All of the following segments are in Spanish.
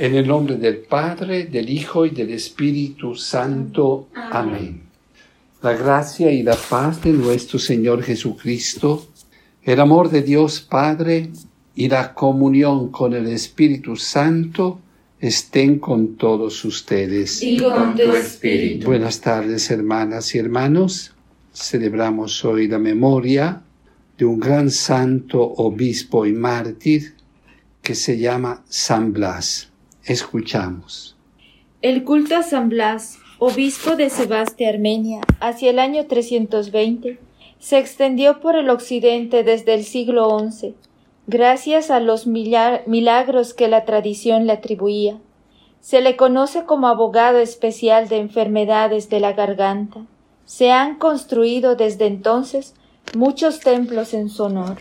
En el nombre del Padre, del Hijo y del Espíritu Santo. Amén. La gracia y la paz de nuestro Señor Jesucristo, el amor de Dios Padre y la comunión con el Espíritu Santo estén con todos ustedes. Y con tu espíritu. Buenas tardes, hermanas y hermanos. Celebramos hoy la memoria de un gran santo, obispo y mártir que se llama San Blas. Escuchamos. El culto a San Blas, obispo de Sebaste, Armenia, hacia el año 320, se extendió por el occidente desde el siglo XI, gracias a los milagros que la tradición le atribuía. Se le conoce como abogado especial de enfermedades de la garganta. Se han construido desde entonces muchos templos en su honor.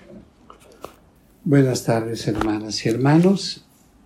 Buenas tardes, hermanas y hermanos.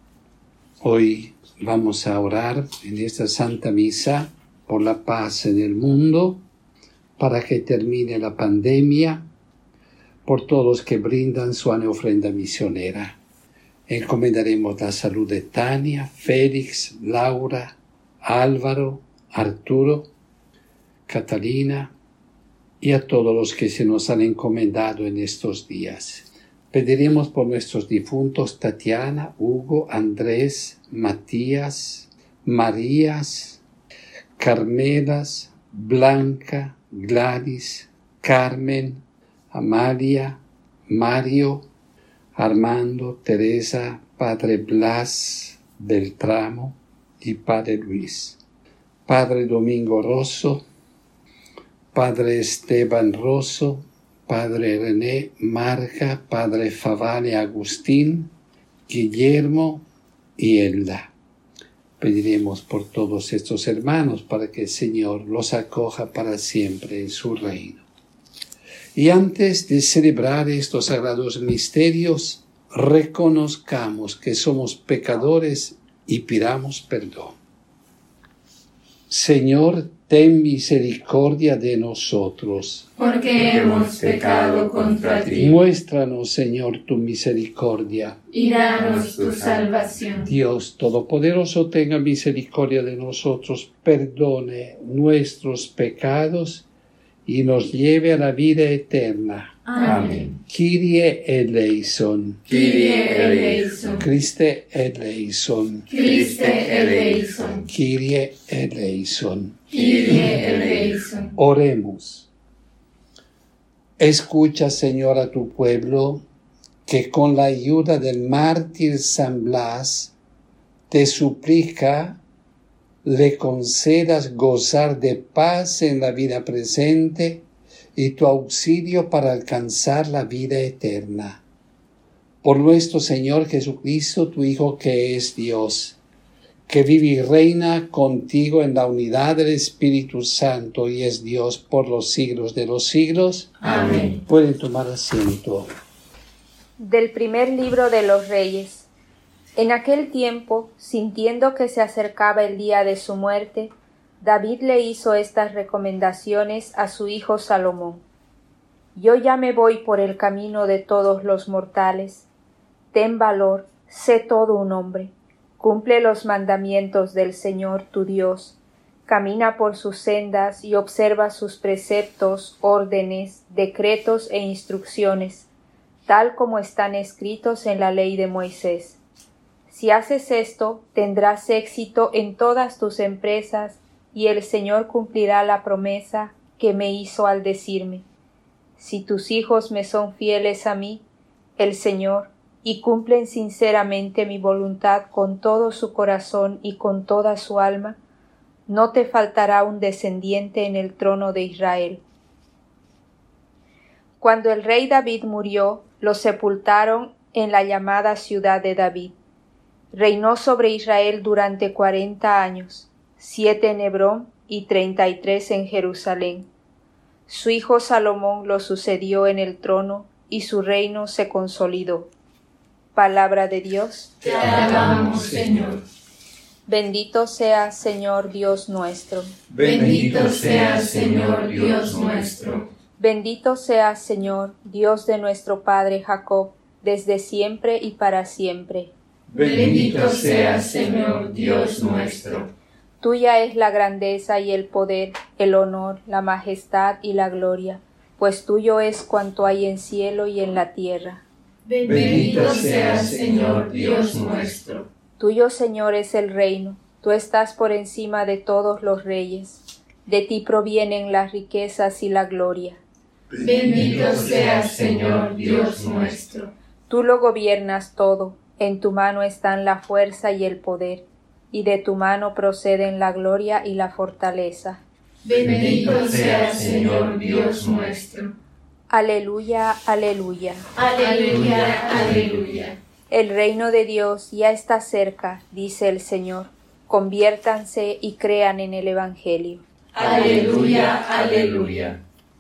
Hoy vamos a orar en esta Santa Misa por la paz en el mundo, para que termine la pandemia, por todos los que brindan su ofrenda misionera. Encomendaremos la salud de Tania, Félix, Laura, Álvaro, Arturo, Catalina y a todos los que se nos han encomendado en estos días. Pediremos por nuestros difuntos Tatiana, Hugo, Andrés, Matías, Marías, Carmelas, Blanca, Gladys, Carmen, Amalia, Mario, Armando, Teresa, Padre Blas, Beltramo y Padre Luis. Padre Domingo Rosso, Padre Esteban Rosso, Padre René Marca, Padre Favale Agustín, Guillermo y Elda. Pediremos por todos estos hermanos para que el Señor los acoja para siempre en su reino. Y antes de celebrar estos sagrados misterios, reconozcamos que somos pecadores y pidamos perdón. Señor, ten misericordia de nosotros. Porque hemos pecado contra ti. Muéstranos, Señor, tu misericordia. Y danos tu salvación. Dios Todopoderoso, tenga misericordia de nosotros, perdone nuestros pecados y nos lleve a la vida eterna. Amén. Kyrie eleison. Kyrie eleison. Christe eleison. Christe eleison. Kyrie eleison. Kyrie eleison. Oremos. Escucha, Señor, a tu pueblo, que con la ayuda del mártir San Blas te suplica le concedas gozar de paz en la vida presente y tu auxilio para alcanzar la vida eterna. Por nuestro Señor Jesucristo, tu Hijo, que es Dios, que vive y reina contigo en la unidad del Espíritu Santo y es Dios por los siglos de los siglos. Amén. Pueden tomar asiento. Del primer libro de los Reyes. En aquel tiempo, sintiendo que se acercaba el día de su muerte, David le hizo estas recomendaciones a su hijo Salomón. Yo ya me voy por el camino de todos los mortales. Ten valor, sé todo un hombre. Cumple los mandamientos del Señor tu Dios. Camina por sus sendas y observa sus preceptos, órdenes, decretos e instrucciones, tal como están escritos en la ley de Moisés. Si haces esto, tendrás éxito en todas tus empresas y el Señor cumplirá la promesa que me hizo al decirme: si tus hijos me son fieles a mí, el Señor, y cumplen sinceramente mi voluntad con todo su corazón y con toda su alma, no te faltará un descendiente en el trono de Israel. Cuando el rey David murió, lo sepultaron en la llamada ciudad de David. Reinó sobre Israel durante 40 años, 7 en Hebrón y 33 en Jerusalén. Su hijo Salomón lo sucedió en el trono y su reino se consolidó. Palabra de Dios. Te alabamos, Señor. Bendito seas, Señor Dios nuestro. Bendito seas, Señor Dios nuestro. Bendito seas, Señor, Dios de nuestro Padre Jacob, desde siempre y para siempre. Bendito seas, Señor, Dios nuestro. Tuya es la grandeza y el poder, el honor, la majestad y la gloria, pues tuyo es cuanto hay en cielo y en la tierra. Bendito seas, Señor, Dios nuestro. Tuyo, Señor, es el reino, tú estás por encima de todos los reyes. De ti provienen las riquezas y la gloria. Bendito seas, Señor, Dios nuestro. Tú lo gobiernas todo, en tu mano están la fuerza y el poder, y de tu mano proceden la gloria y la fortaleza. Bendito seas, Señor, Dios nuestro. Aleluya, aleluya. Aleluya, aleluya. El reino de Dios ya está cerca, dice el Señor. Conviértanse y crean en el Evangelio. Aleluya, aleluya.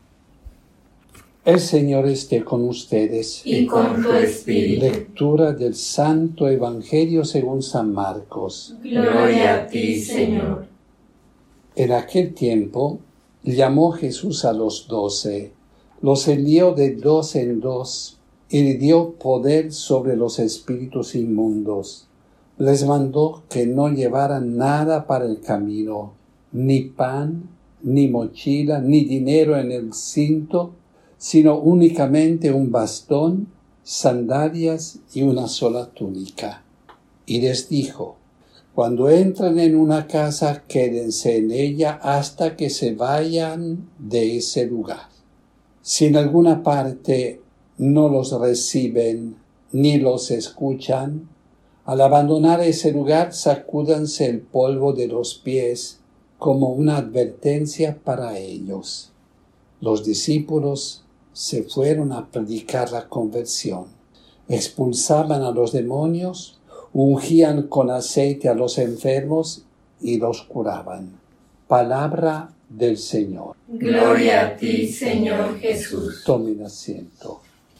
El Señor esté con ustedes. Y con tu espíritu. Lectura del Santo Evangelio según San Marcos. Gloria a ti, Señor. En aquel tiempo llamó Jesús a los 12, los envió de 2 en 2 y le dio poder sobre los espíritus inmundos. Les mandó que no llevaran nada para el camino, ni pan, ni mochila, ni dinero en el cinto, sino únicamente un bastón, sandalias y una sola túnica. Y les dijo: cuando entren en una casa, quédense en ella hasta que se vayan de ese lugar. Si en alguna parte no los reciben ni los escuchan, al abandonar ese lugar, sacúdanse el polvo de los pies como una advertencia para ellos. Los discípulos se fueron a predicar la conversión. Expulsaban a los demonios, ungían con aceite a los enfermos y los curaban. Palabra del Señor. Gloria a ti, Señor Jesús. Tomen asiento.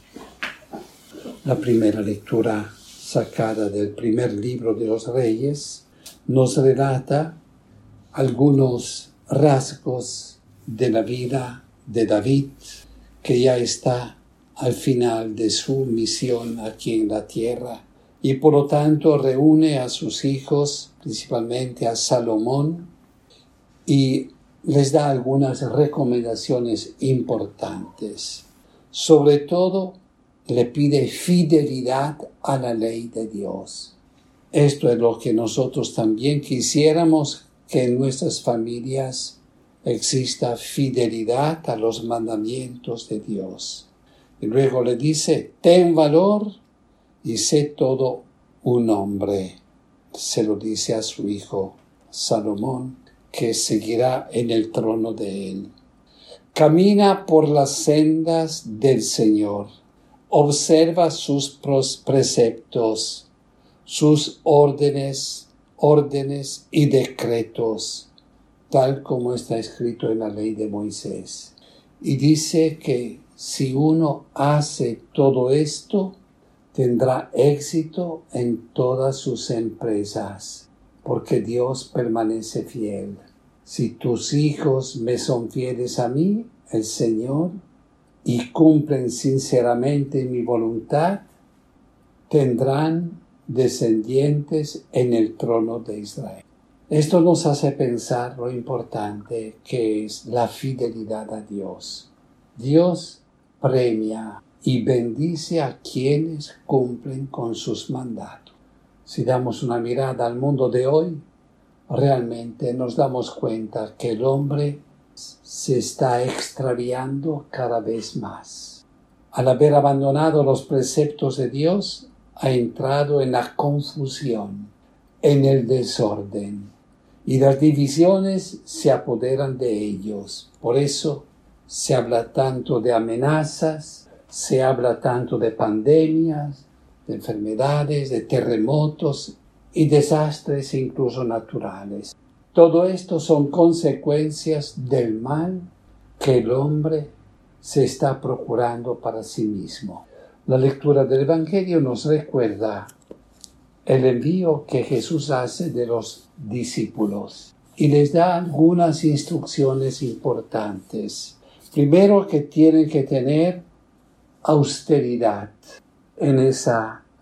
La primera lectura, sacada del primer libro de los Reyes, nos relata algunos rasgos de la vida de David, que ya está al final de su misión aquí en la tierra, y por lo tanto reúne a sus hijos, principalmente a Salomón, y les da algunas recomendaciones importantes. Sobre todo, le pide fidelidad a la ley de Dios. Esto es lo que nosotros también quisiéramos, que en nuestras familias exista fidelidad a los mandamientos de Dios. Y luego le dice: ten valor y sé todo un hombre. Se lo dice a su hijo Salomón, que seguirá en el trono de él. Camina por las sendas del Señor. Observa sus preceptos, sus órdenes y decretos, tal como está escrito en la ley de Moisés. Y dice que si uno hace todo esto, tendrá éxito en todas sus empresas, porque Dios permanece fiel. Si tus hijos me son fieles a mí, el Señor, y cumplen sinceramente mi voluntad, tendrán descendientes en el trono de Israel. Esto nos hace pensar lo importante que es la fidelidad a Dios. Dios premia y bendice a quienes cumplen con sus mandatos. Si damos una mirada al mundo de hoy, realmente nos damos cuenta que el hombre se está extraviando cada vez más. Al haber abandonado los preceptos de Dios, ha entrado en la confusión, en el desorden, y las divisiones se apoderan de ellos. Por eso se habla tanto de amenazas, se habla tanto de pandemias, de enfermedades, de terremotos y desastres incluso naturales. Todo esto son consecuencias del mal que el hombre se está procurando para sí mismo. La lectura del Evangelio nos recuerda el envío que Jesús hace de los discípulos y les da algunas instrucciones importantes. Primero, que tienen que tener austeridad en esa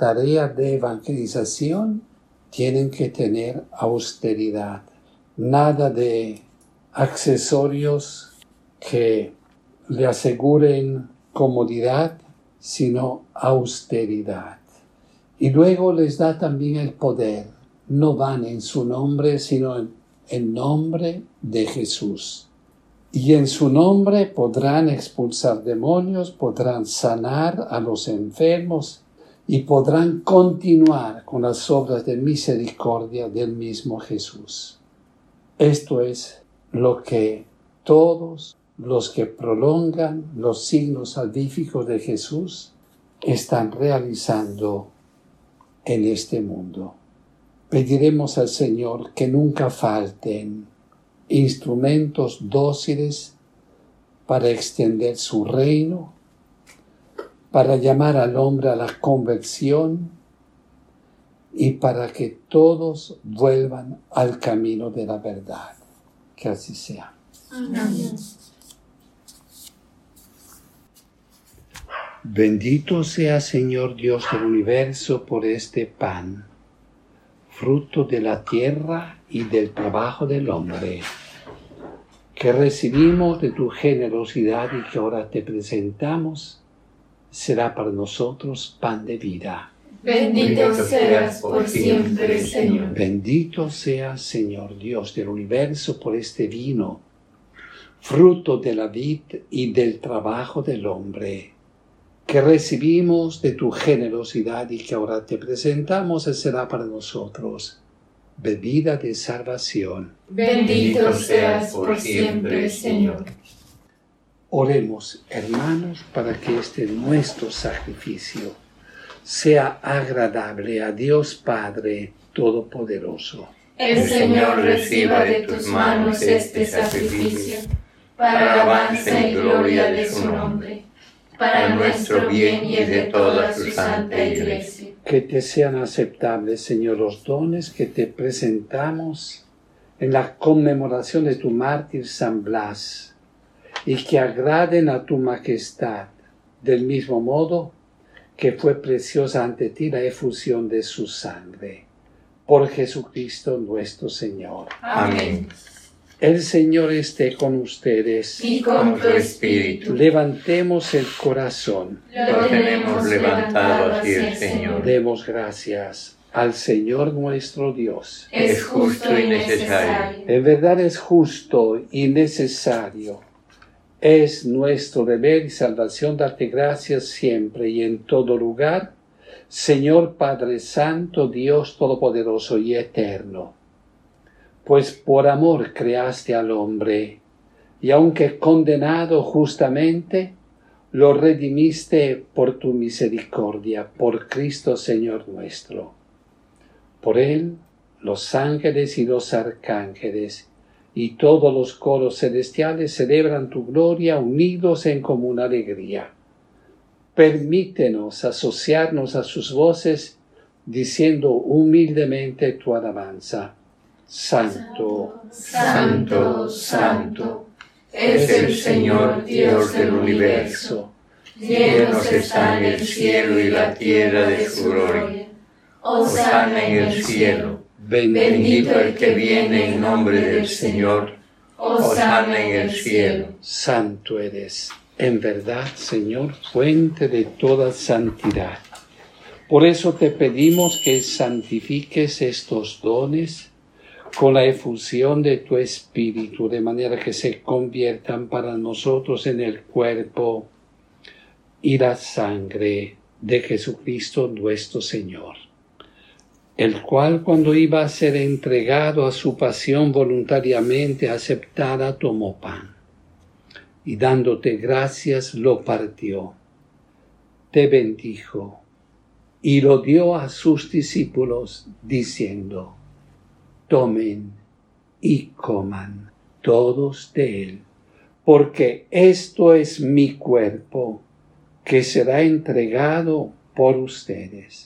tarea de evangelización tienen que tener austeridad. Nada de accesorios que le aseguren comodidad, sino austeridad. Y luego les da también el poder. No van en su nombre, sino en nombre de Jesús. Y en su nombre podrán expulsar demonios, podrán sanar a los enfermos y podrán continuar con las obras de misericordia del mismo Jesús. Esto es lo que todos los que prolongan los signos salvíficos de Jesús están realizando en este mundo. Pediremos al Señor que nunca falten instrumentos dóciles para extender su reino, para llamar al hombre a la conversión y para que todos vuelvan al camino de la verdad. Que así sea. Amén. Bendito sea, Señor Dios del universo, por este pan, fruto de la tierra y del trabajo del hombre, que recibimos de tu generosidad y que ahora te presentamos, será para nosotros pan de vida. Bendito seas por siempre, Señor. Bendito sea, Señor Dios del universo, por este vino, fruto de la vid y del trabajo del hombre, que recibimos de tu generosidad y que ahora te presentamos, será para nosotros bebida de salvación. Bendito seas por siempre, Señor. Oremos, hermanos, para que este nuestro sacrificio sea agradable a Dios Padre Todopoderoso. El Señor reciba de tus manos este sacrificio, para alabanza y gloria de su nombre, para nuestro bien y el de toda su santa Iglesia. Que te sean aceptables, Señor, los dones que te presentamos en la conmemoración de tu mártir San Blas, y que agraden a tu majestad, del mismo modo que fue preciosa ante ti la efusión de su sangre. Por Jesucristo nuestro Señor. Amén. El Señor esté con ustedes. Y con tu espíritu. Levantemos el corazón. Lo tenemos levantado hacia el Señor. Demos gracias al Señor nuestro Dios. Es justo y necesario. En verdad es justo y necesario. Es nuestro deber y salvación darte gracias siempre y en todo lugar, Señor Padre Santo, Dios Todopoderoso y Eterno. Pues por amor creaste al hombre, y aunque condenado justamente, lo redimiste por tu misericordia, por Cristo Señor nuestro. Por él, los ángeles y los arcángeles, y todos los coros celestiales celebran tu gloria unidos en común alegría. Permítenos asociarnos a sus voces, diciendo humildemente tu alabanza. Santo, Santo, Santo, es el Señor Dios del universo. Llenos están el cielo y la tierra de su gloria. Hosana en el cielo. Bendito el que viene en nombre del Señor. Hosana en el cielo. Santo eres, en verdad, Señor, fuente de toda santidad. Por eso te pedimos que santifiques estos dones con la efusión de tu Espíritu, de manera que se conviertan para nosotros en el cuerpo y la sangre de Jesucristo nuestro Señor, el cual, cuando iba a ser entregado a su pasión voluntariamente aceptada, tomó pan, y dándote gracias lo partió, te bendijo, y lo dio a sus discípulos, diciendo: tomen y coman todos de él, porque esto es mi cuerpo, que será entregado por ustedes.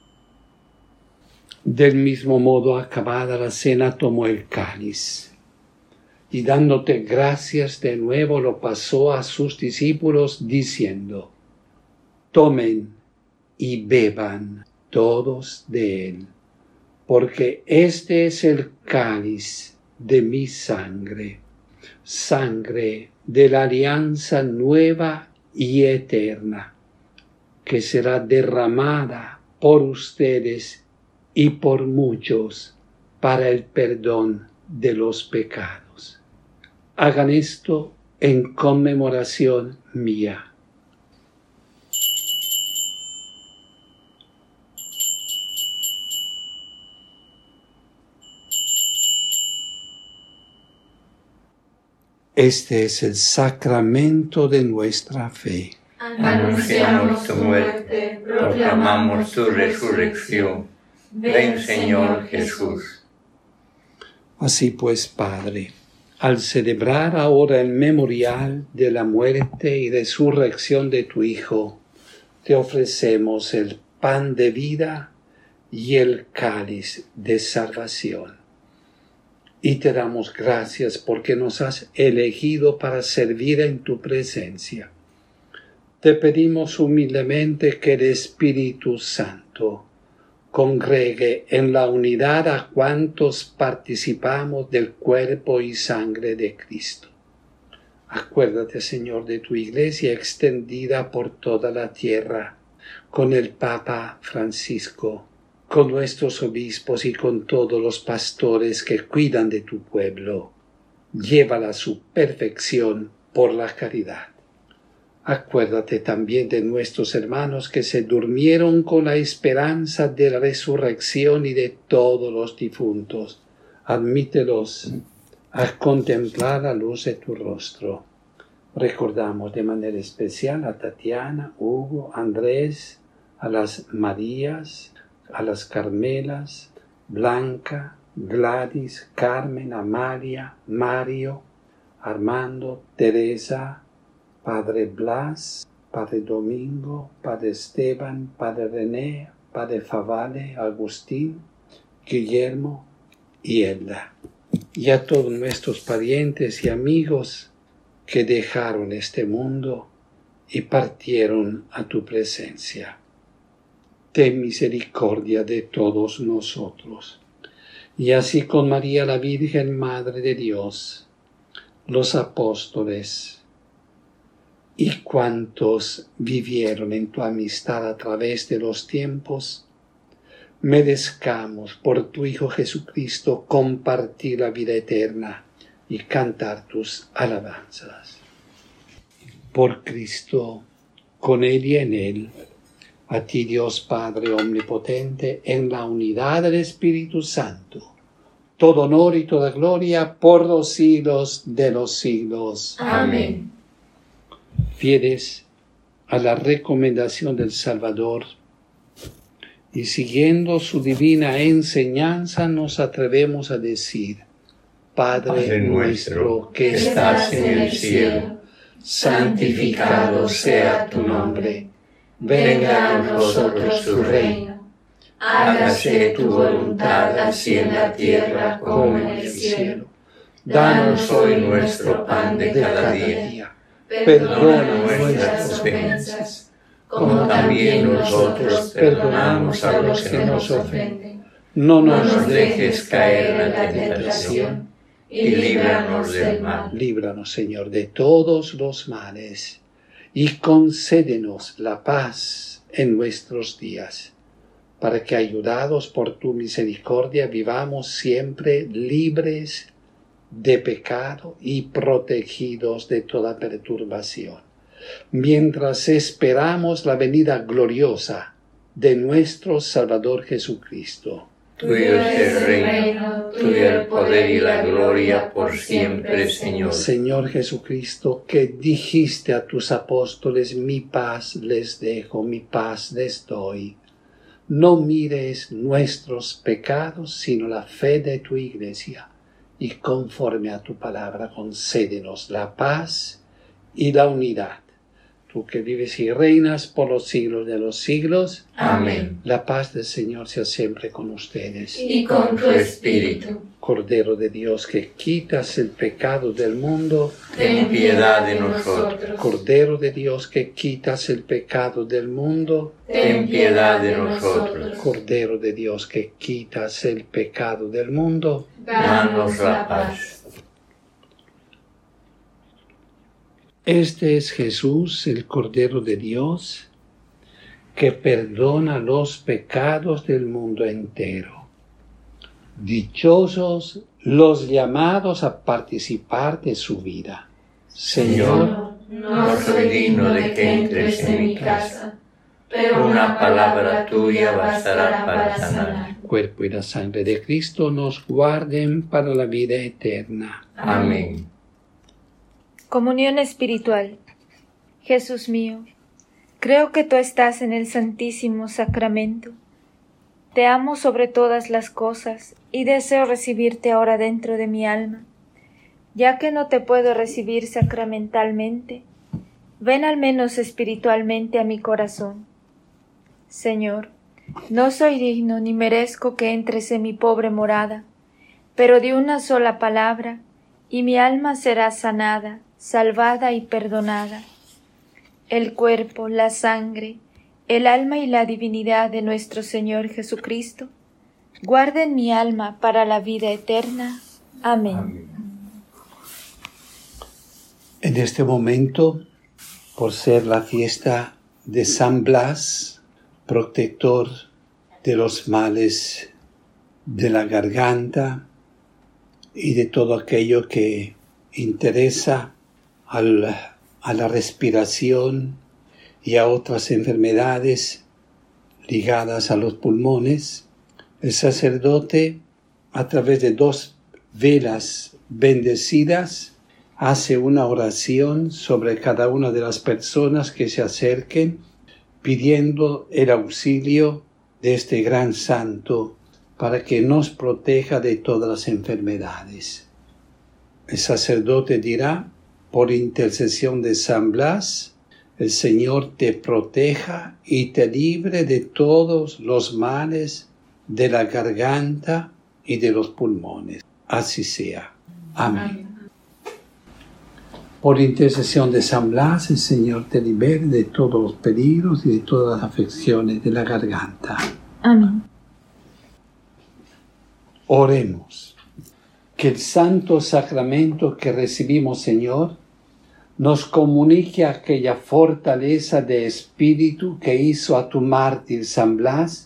Del mismo modo, acabada la cena, tomó el cáliz, y dándote gracias de nuevo lo pasó a sus discípulos diciendo: tomen y beban todos de él, porque este es el cáliz de mi sangre, sangre de la alianza nueva y eterna, que será derramada por ustedes y por muchos para el perdón de los pecados. Hagan esto en conmemoración mía. Este es el sacramento de nuestra fe. Anunciamos tu muerte, proclamamos tu resurrección. Ven, Señor Jesús. Así pues, Padre, al celebrar ahora el memorial de la muerte y resurrección de tu Hijo, te ofrecemos el pan de vida y el cáliz de salvación. Y te damos gracias porque nos has elegido para servir en tu presencia. Te pedimos humildemente que el Espíritu Santo congregue en la unidad a cuantos participamos del cuerpo y sangre de Cristo. Acuérdate, Señor, de tu Iglesia extendida por toda la tierra, con el Papa Francisco, con nuestros obispos y con todos los pastores que cuidan de tu pueblo. Llévala a su perfección por la caridad. Acuérdate también de nuestros hermanos que se durmieron con la esperanza de la resurrección y de todos los difuntos. Admítelos a contemplar la luz de tu rostro. Recordamos de manera especial a Tatiana, Hugo, Andrés, a las Marías, a las Carmelas, Blanca, Gladys, Carmen, Amalia, Mario, Armando, Teresa, Padre Blas, Padre Domingo, Padre Esteban, Padre René, Padre Favale, Agustín, Guillermo y Elda. Y a todos nuestros parientes y amigos que dejaron este mundo y partieron a tu presencia. Ten misericordia de todos nosotros. Y así con María la Virgen, Madre de Dios, los apóstoles y cuantos vivieron en tu amistad a través de los tiempos, merezcamos por tu Hijo Jesucristo compartir la vida eterna y cantar tus alabanzas. Por Cristo, con Él y en Él, a ti Dios Padre Omnipotente, en la unidad del Espíritu Santo, todo honor y toda gloria por los siglos de los siglos. Amén. Fieles a la recomendación del Salvador y siguiendo su divina enseñanza, nos atrevemos a decir: Padre nuestro que estás en el cielo, santificado sea tu nombre. Venga a nosotros tu reino. Hágase tu voluntad así en la tierra como en el cielo. Danos hoy nuestro pan de cada día. Perdona nuestras ofensas, como también nosotros perdonamos a los que nos ofenden. No nos dejes caer en la tentación y líbranos del mal. Líbranos, Señor, de todos los males y concédenos la paz en nuestros días, para que, ayudados por tu misericordia, vivamos siempre libres de pecado y protegidos de toda perturbación, mientras esperamos la venida gloriosa de nuestro Salvador Jesucristo. Tuyo es el reino, tuyo el poder y la gloria por siempre, Señor. Señor Jesucristo, que dijiste a tus apóstoles: mi paz les dejo, mi paz les doy. No mires nuestros pecados, sino la fe de tu Iglesia, y conforme a tu palabra concédenos la paz y la unidad. tú que vives y reinas por los siglos de los siglos. Amén. La paz del Señor sea siempre con ustedes. Y con tu espíritu. Cordero de Dios, que quitas el pecado del mundo, Ten piedad de nosotros. Cordero de Dios, que quitas el pecado del mundo, Ten piedad de nosotros. Cordero de Dios, que quitas el pecado del mundo, Danos la paz. Este es Jesús, el Cordero de Dios, que perdona los pecados del mundo entero. Dichosos los llamados a participar de su vida. Señor, no soy digno de que entres en mi casa, pero una palabra tuya bastará para sanar. el cuerpo y la sangre de Cristo nos guarden para la vida eterna. Amén. Comunión espiritual. Jesús mío, creo que tú estás en el Santísimo Sacramento. Te amo sobre todas las cosas y deseo recibirte ahora dentro de mi alma. Ya que no te puedo recibir sacramentalmente, ven al menos espiritualmente a mi corazón. Señor, no soy digno ni merezco que entres en mi pobre morada, pero di una sola palabra y mi alma será sanada, salvada y perdonada. El cuerpo, la sangre, el alma y la divinidad de nuestro Señor Jesucristo, guarden mi alma para la vida eterna. Amén. En este momento, por ser la fiesta de San Blas, protector de los males de la garganta y de todo aquello que interesa a la respiración y a otras enfermedades ligadas a los pulmones, el sacerdote, a través de 2 velas bendecidas, hace una oración sobre cada una de las personas que se acerquen, pidiendo el auxilio de este gran santo para que nos proteja de todas las enfermedades. El sacerdote dirá: por intercesión de San Blas, el Señor te proteja y te libre de todos los males de la garganta y de los pulmones. Así sea. Amén. Por intercesión de San Blas, el Señor te libere de todos los peligros y de todas las afecciones de la garganta. Amén. Oremos. Que el santo sacramento que recibimos, Señor, nos comunique aquella fortaleza de espíritu que hizo a tu mártir San Blas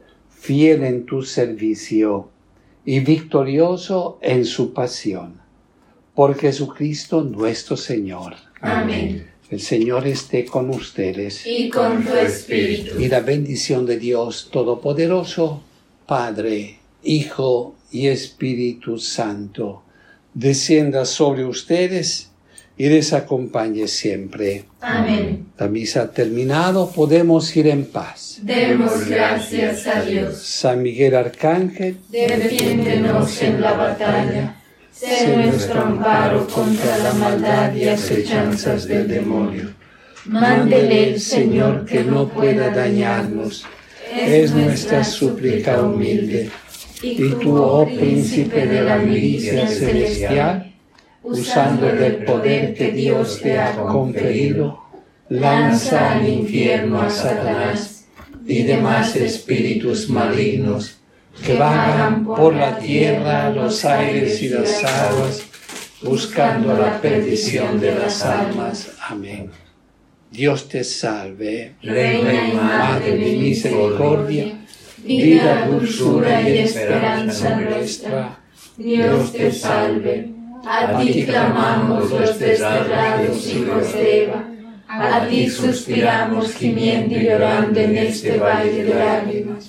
fiel en tu servicio y victorioso en su pasión. Por Jesucristo nuestro Señor. Amén. El Señor esté con ustedes. Y con tu espíritu. Y la bendición de Dios Todopoderoso, Padre, Hijo y Espíritu Santo, descienda sobre ustedes y les acompañe siempre. Amén. La misa ha terminado, podemos ir en paz. Demos gracias a Dios. San Miguel Arcángel, Defiéndenos en la batalla. Sé nuestro amparo contra la maldad y acechanzas del demonio. Mándele el Señor que no pueda dañarnos. Es nuestra súplica humilde. y tú, oh príncipe de la milicia celestial, usando del poder que Dios te ha conferido, lanza al infierno a Satanás y demás espíritus malignos que vagan por la tierra, los aires y las aguas, buscando la perdición de las almas. Amén. Dios te salve, Reina y Madre de misericordia, vida, dulzura y esperanza nuestra. Dios te salve. A ti clamamos los desterrados hijos de Eva. A ti suspiramos gimiendo y llorando en este valle de lágrimas.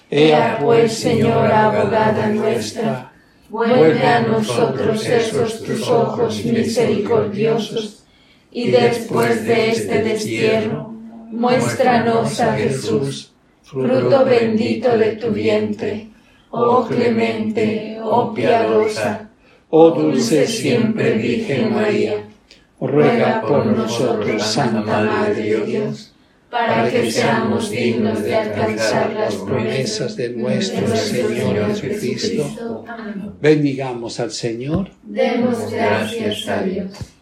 Ea pues, Señora abogada nuestra, vuelve a nosotros esos tus ojos misericordiosos, y después de este destierro, muéstranos a Jesús, fruto bendito de tu vientre. Oh clemente, oh piadosa, oh dulce siempre Virgen María, ruega por nosotros, Santa Madre de Dios, para que seamos dignos de alcanzar las promesas de nuestro Señor Jesucristo. Bendigamos al Señor. Demos gracias a Dios.